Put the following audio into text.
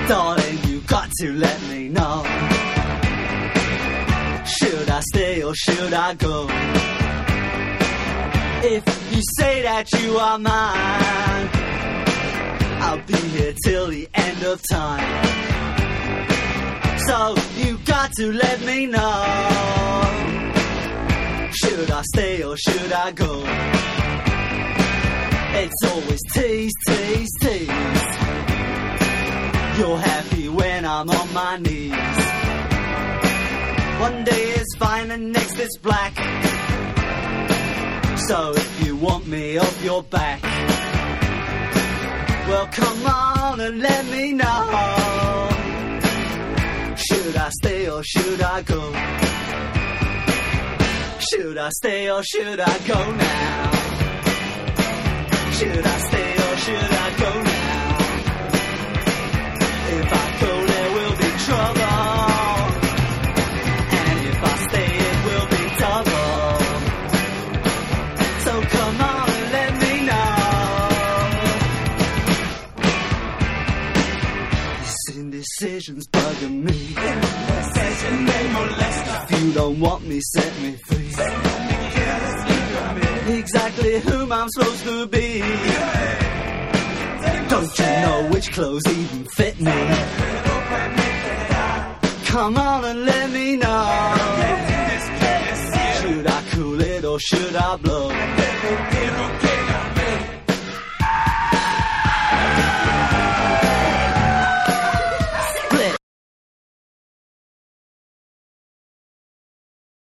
Darling, you got to let me know. Should I stay or should I go? If you say that you are mine, I'll be here till the end of time. So you got to let me know. Should I stay or should I go? It's always tease, tease, tease. You're happy when I'm on my knees. One day is fine and next it's black. So if you want me off your back, well come on and let me know. Should I stay or should I go? Should I stay or should I go now? Should I stay or should I go now? If I go there will be trouble, and if I stay it will be double. So come on and let me know. This indecision's bugging me. If you don't want me, set me free. Exactly whom I'm supposed to be. Don't you know which clothes even fit me? Come on and let me know. Should I cool it or should I blow?